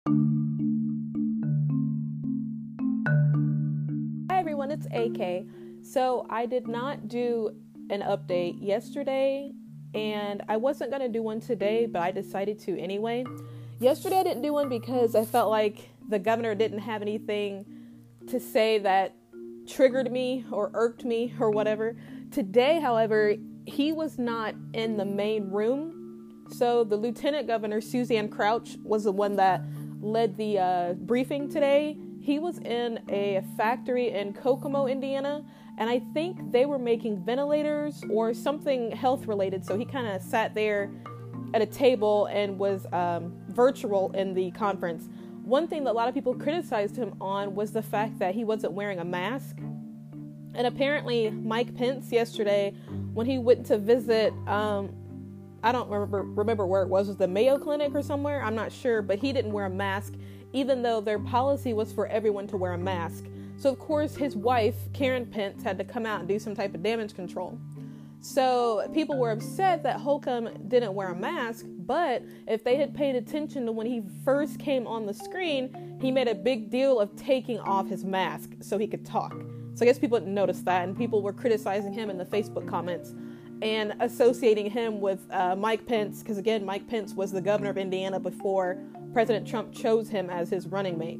Hi everyone, it's AK. So I did not do an update yesterday, and I wasn't going to do one today, but I decided to anyway. Yesterday I didn't do one because I felt like the governor didn't have anything to say that triggered me or irked me or whatever. Today, however, he was not in the main room. So the Lieutenant Governor, Suzanne Crouch, was the one that led the briefing today. He was in a factory in Kokomo, Indiana, and I think they were making ventilators or something health related. So he kind of sat there at a table and was virtual in the conference. One thing that a lot of people criticized him on was the fact that he wasn't wearing a mask. And apparently Mike Pence yesterday, when he went to visit, I don't remember where it was the Mayo Clinic or somewhere, I'm not sure, but he didn't wear a mask, even though their policy was for everyone to wear a mask. So of course his wife, Karen Pence, had to come out and do some type of damage control. So people were upset that Holcomb didn't wear a mask, but if they had paid attention to when he first came on the screen, he made a big deal of taking off his mask so he could talk. So I guess people didn't notice that, and people were criticizing him in the Facebook comments and associating him with Mike Pence, because again, Mike Pence was the governor of Indiana before President Trump chose him as his running mate.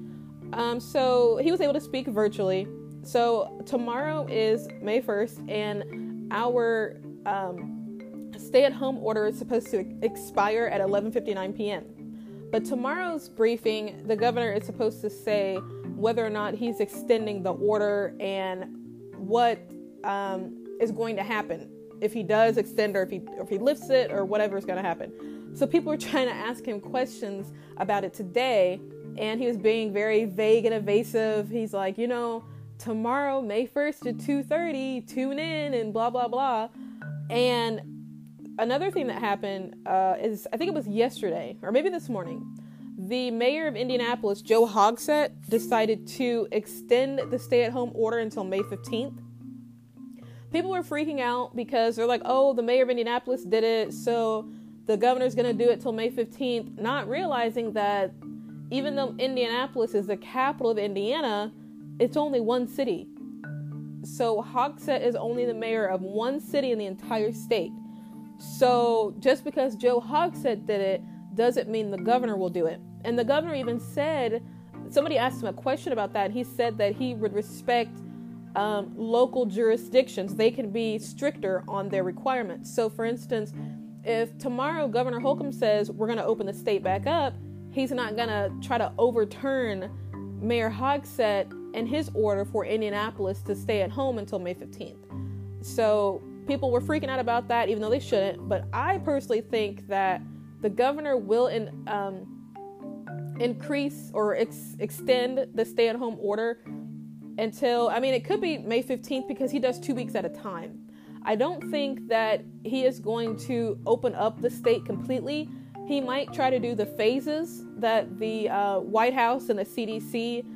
So he was able to speak virtually. So tomorrow is May 1st, and our stay-at-home order is supposed to expire at 11:59 p.m. But tomorrow's briefing, the governor is supposed to say whether or not he's extending the order and what is going to happen if he does extend, or if he lifts it, or whatever is going to happen. So people were trying to ask him questions about it today, and he was being very vague and evasive. He's like, tomorrow, May 1st at 2:30, tune in and blah, blah, blah. And another thing that happened is, I think it was yesterday, or maybe this morning, the mayor of Indianapolis, Joe Hogsett, decided to extend the stay-at-home order until May 15th. People were freaking out because they're like, oh, the mayor of Indianapolis did it, so the governor's going to do it till May 15th, not realizing that even though Indianapolis is the capital of Indiana, it's only one city. So Hogsett is only the mayor of one city in the entire state. So just because Joe Hogsett did it doesn't mean the governor will do it. And the governor even said, somebody asked him a question about that, and he said that he would respect local jurisdictions. They can be stricter on their requirements. So for instance, if tomorrow Governor Holcomb says we're going to open the state back up, he's not going to try to overturn Mayor Hogsett and his order for Indianapolis to stay at home until May 15th. So people were freaking out about that, even though they shouldn't. But I personally think that the governor will increase or extend the stay-at-home order until, it could be May 15th, because he does 2 weeks at a time. I don't think that he is going to open up the state completely. He might try to do the phases that the White House and the CDC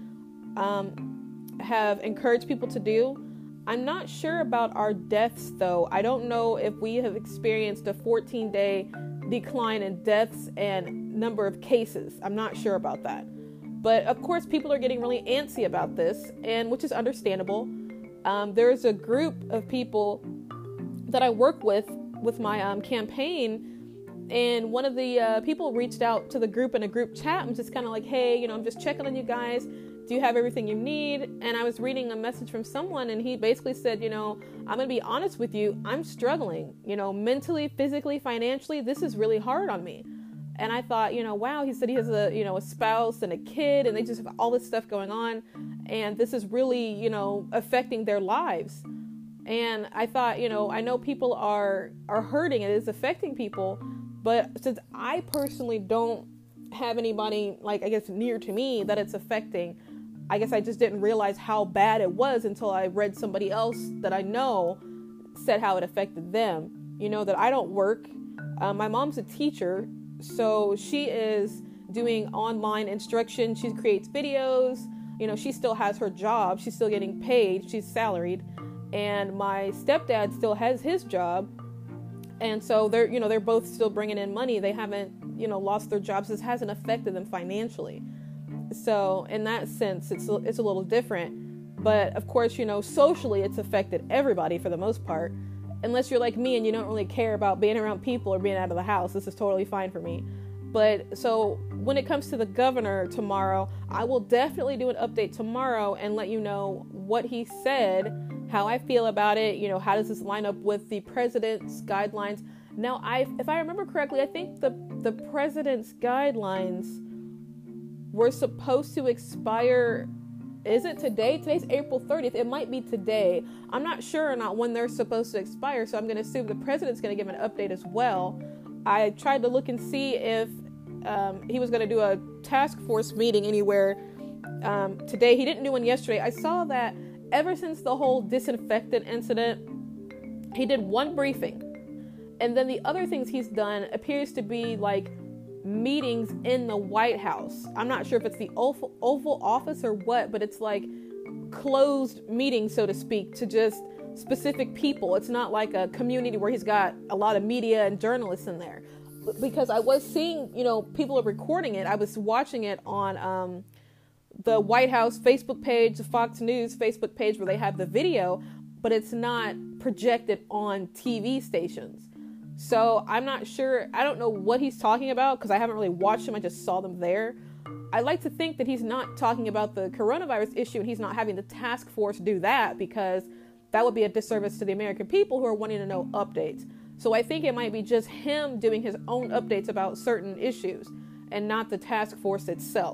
have encouraged people to do. I'm not sure about our deaths, though. I don't know if we have experienced a 14-day decline in deaths and number of cases. I'm not sure about that. But of course, people are getting really antsy about this, and which is understandable. There's a group of people that I work with my campaign, and one of the people reached out to the group in a group chat and just kind of like, hey, I'm just checking on you guys. Do you have everything you need? And I was reading a message from someone, and he basically said, I'm going to be honest with you. I'm struggling, mentally, physically, financially. This is really hard on me. And I thought, wow, he said he has a spouse and a kid, and they just have all this stuff going on. And this is really, affecting their lives. And I thought, I know people are hurting. It is affecting people. But since I personally don't have anybody, near to me that it's affecting, I guess I just didn't realize how bad it was until I read somebody else that I know said how it affected them. That I don't work. My mom's a teacher. So she is doing online instruction. She creates videos. She still has her job. She's still getting paid. She's salaried. And my stepdad still has his job. And so they're both still bringing in money. They haven't, lost their jobs. This hasn't affected them financially. So in that sense, it's a little different. But of course, socially, it's affected everybody for the most part. Unless you're like me and you don't really care about being around people or being out of the house, this is totally fine for me. But so when it comes to the governor tomorrow, I will definitely do an update tomorrow and let you know what he said, how I feel about it. How does this line up with the president's guidelines? Now, if I remember correctly, I think the president's guidelines were supposed to expire. Is it today? Today's April 30th. It might be today. I'm not sure or not when they're supposed to expire, so I'm going to assume the president's going to give an update as well. I tried to look and see if he was going to do a task force meeting anywhere today. He didn't do one yesterday. I saw that ever since the whole disinfectant incident, he did one briefing. And then the other things he's done appears to be like meetings in the White House. I'm not sure if it's the Oval Office or what, but it's like closed meetings, so to speak, to just specific people. It's not like a community where he's got a lot of media and journalists in there. Because I was seeing, people are recording it. I was watching it on the White House Facebook page, the Fox News Facebook page, where they have the video, but it's not projected on TV stations. So I'm not sure. I don't know what he's talking about because I haven't really watched him. I just saw them there. I like to think that he's not talking about the coronavirus issue and he's not having the task force do that, because that would be a disservice to the American people who are wanting to know updates. So I think it might be just him doing his own updates about certain issues and not the task force itself.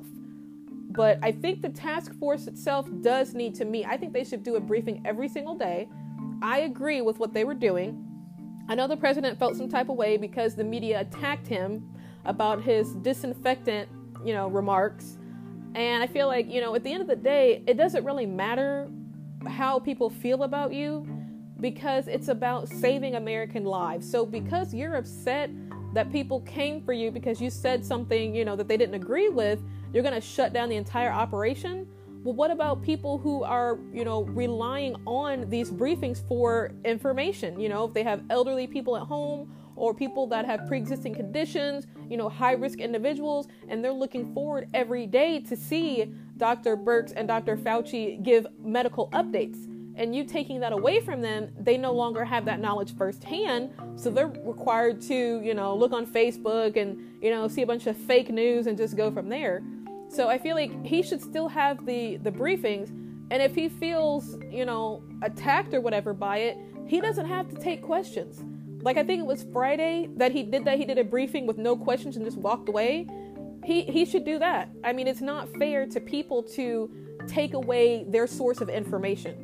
But I think the task force itself does need to meet. I think they should do a briefing every single day. I agree with what they were doing. I know the president felt some type of way because the media attacked him about his disinfectant, remarks. And I feel like, at the end of the day, it doesn't really matter how people feel about you, because it's about saving American lives. So because you're upset that people came for you because you said something, that they didn't agree with, you're going to shut down the entire operation. Well, what about people who are, relying on these briefings for information? If they have elderly people at home or people that have pre-existing conditions, high-risk individuals, and they're looking forward every day to see Dr. Birx and Dr. Fauci give medical updates. And you taking that away from them, they no longer have that knowledge firsthand. So they're required to, look on Facebook and, see a bunch of fake news and just go from there. So I feel like he should still have the briefings. And if he feels, attacked or whatever by it, he doesn't have to take questions. Like, I think it was Friday that he did that. He did a briefing with no questions and just walked away. He should do that. I mean, it's not fair to people to take away their source of information.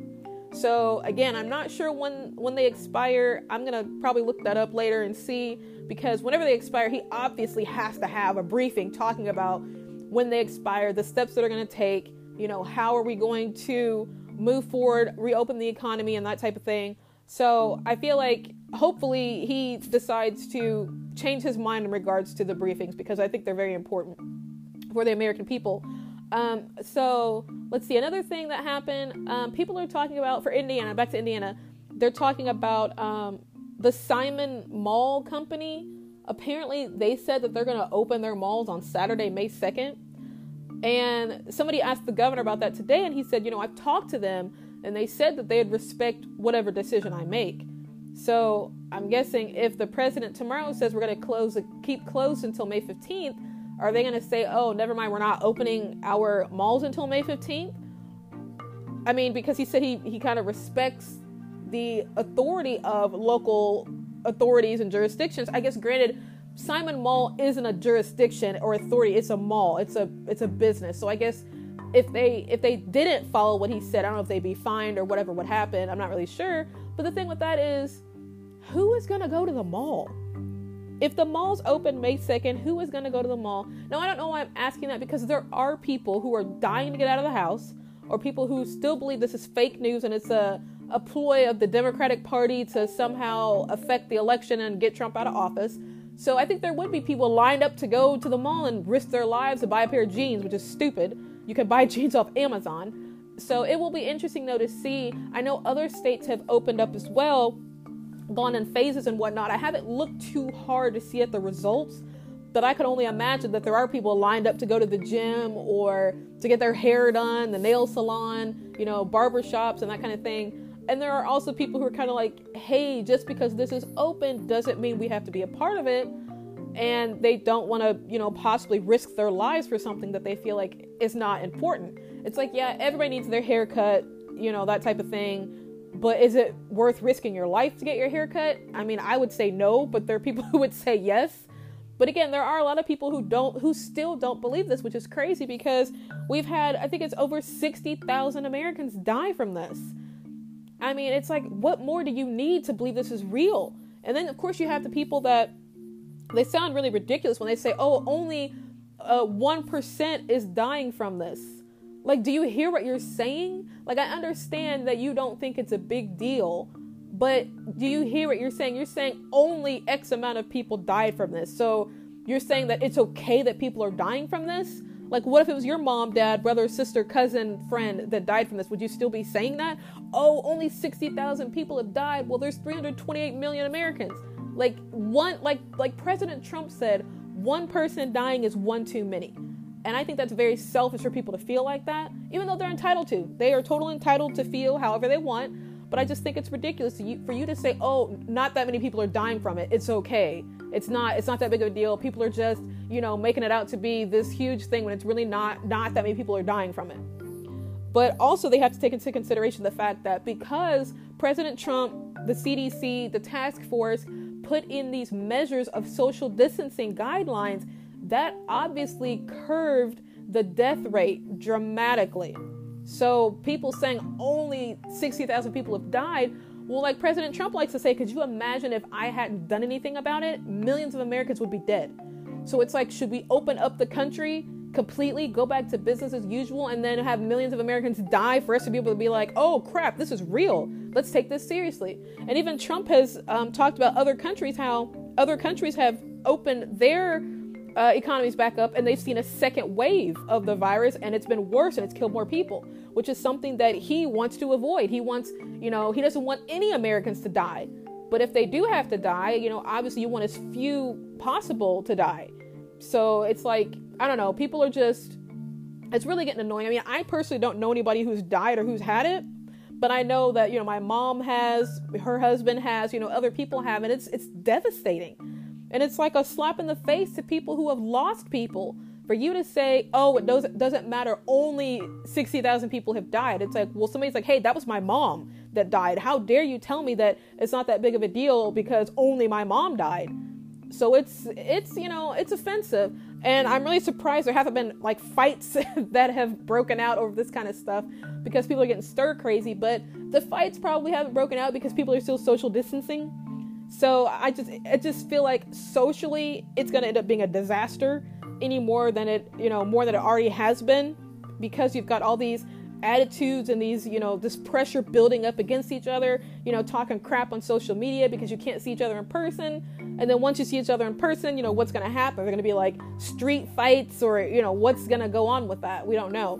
So again, I'm not sure when they expire. I'm going to probably look that up later and see, because whenever they expire, he obviously has to have a briefing talking about when they expire, the steps that they're going to take, how are we going to move forward, reopen the economy and that type of thing. So I feel like hopefully he decides to change his mind in regards to the briefings, because I think they're very important for the American people. So let's see, another thing that happened, people are talking about, for Indiana, back to Indiana, they're talking about the Simon Mall Company. Apparently they said that they're going to open their malls on Saturday, May 2nd. And somebody asked the governor about that today, and he said, I've talked to them and they said that they'd respect whatever decision I make. So I'm guessing if the president tomorrow says we're going to keep closed until May 15th, are they going to say, oh, never mind, we're not opening our malls until May 15th? I mean, because he said he kind of respects the authority of local authorities and jurisdictions. I guess, granted, Simon Mall isn't a jurisdiction or authority, it's a mall, it's a business. So I guess if they didn't follow what he said, I don't know if they'd be fined or whatever would happen. I'm not really sure. But the thing with that is, who is going to go to the mall? If the mall's open May 2nd, who is going to go to the mall? Now, I don't know why I'm asking that, because there are people who are dying to get out of the house, or people who still believe this is fake news and it's a ploy of the Democratic Party to somehow affect the election and get Trump out of office. So I think there would be people lined up to go to the mall and risk their lives to buy a pair of jeans, which is stupid. You can buy jeans off Amazon. So it will be interesting, though, to see. I know other states have opened up as well, gone in phases and whatnot. I haven't looked too hard to see at the results, But I can only imagine that there are people lined up to go to the gym or to get their hair done, the nail salon, barber shops and that kind of thing. And there are also people who are kind of like, hey, just because this is open doesn't mean we have to be a part of it. And they don't want to, possibly risk their lives for something that they feel like is not important. It's like, yeah, everybody needs their hair cut, that type of thing. But is it worth risking your life to get your hair cut? I mean, I would say no, but there are people who would say yes. But again, there are a lot of people who still don't believe this, which is crazy because we've had, I think it's over 60,000 Americans die from this. I mean, it's like, what more do you need to believe this is real? And then, of course, you have the people that they sound really ridiculous when they say, oh, only 1% is dying from this. Like, do you hear what you're saying? Like, I understand that you don't think it's a big deal, but do you hear what you're saying? You're saying only X amount of people died from this. So you're saying that it's okay that people are dying from this? Like, what if it was your mom, dad, brother, sister, cousin, friend that died from this? Would you still be saying that? Oh, only 60,000 people have died. Well, there's 328 million Americans. Like President Trump said, one person dying is one too many. And I think that's very selfish for people to feel like that, even though they're entitled to. They are totally entitled to feel however they want. But I just think it's ridiculous for you to say, oh, not that many people are dying from it. It's okay. It's not that big of a deal. People are just, making it out to be this huge thing when it's really not that many people are dying from it. But also they have to take into consideration the fact that because President Trump, the CDC, the task force put in these measures of social distancing guidelines, that obviously curved the death rate dramatically. So people saying only 60,000 people have died, well, like President Trump likes to say, could you imagine if I hadn't done anything about it? Millions of Americans would be dead. So it's like, should we open up the country completely, go back to business as usual, and then have millions of Americans die for us to be able to be like, oh crap, this is real. Let's take this seriously. And even Trump has talked about other countries, how other countries have opened their economies back up and they've seen a second wave of the virus and it's been worse and it's killed more people, which is something that he wants to avoid. He wants, he doesn't want any Americans to die. But if they do have to die, obviously you want as few possible to die. So it's like, I don't know, people are just, it's really getting annoying. I mean, I personally don't know anybody who's died or who's had it, but I know that, my mom has, her husband has, other people have, and it's devastating. And it's like a slap in the face to people who have lost people. For you to say, oh, it doesn't matter, only 60,000 people have died. It's like, well, somebody's like, hey, that was my mom that died. How dare you tell me that it's not that big of a deal because only my mom died? So it's offensive. And I'm really surprised there haven't been like fights that have broken out over this kind of stuff because people are getting stir crazy. But the fights probably haven't broken out because people are still social distancing. So I just feel like socially it's going to end up being a disaster any more than it already has been, because you've got all these attitudes and these, this pressure building up against each other, talking crap on social media because you can't see each other in person. And then once you see each other in person, what's going to happen? They're going to be like street fights or, what's going to go on with that? We don't know.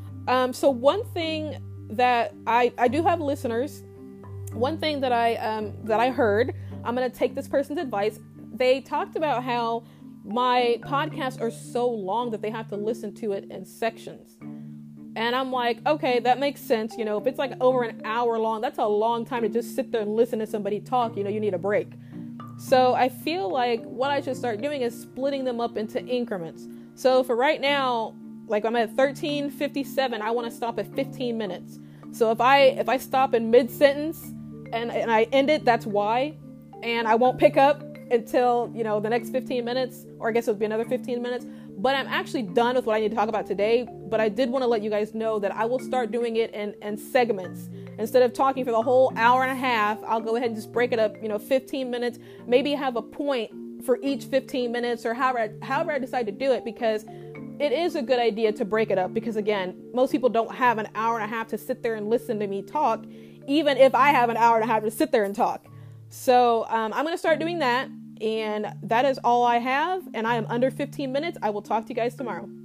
So one thing that I do have listeners, one thing that I heard, I'm going to take this person's advice. They talked about how my podcasts are so long that they have to listen to it in sections. And I'm like, okay, that makes sense. If it's like over an hour long, that's a long time to just sit there and listen to somebody talk. You need a break. So I feel like what I should start doing is splitting them up into increments. So for right now, like I'm at 13:57, I want to stop at 15 minutes. So if I stop in mid-sentence and I end it, that's why. And I won't pick up until, the next 15 minutes, or I guess it would be another 15 minutes. But I'm actually done with what I need to talk about today. But I did want to let you guys know that I will start doing it in segments. Instead of talking for the whole hour and a half, I'll go ahead and just break it up, 15 minutes, maybe have a point for each 15 minutes or however I decide to do it, because it is a good idea to break it up. Because again, most people don't have an hour and a half to sit there and listen to me talk, even if I have an hour and a half to sit there and talk. So I'm going to start doing that. And that is all I have. And I am under 15 minutes. I will talk to you guys tomorrow.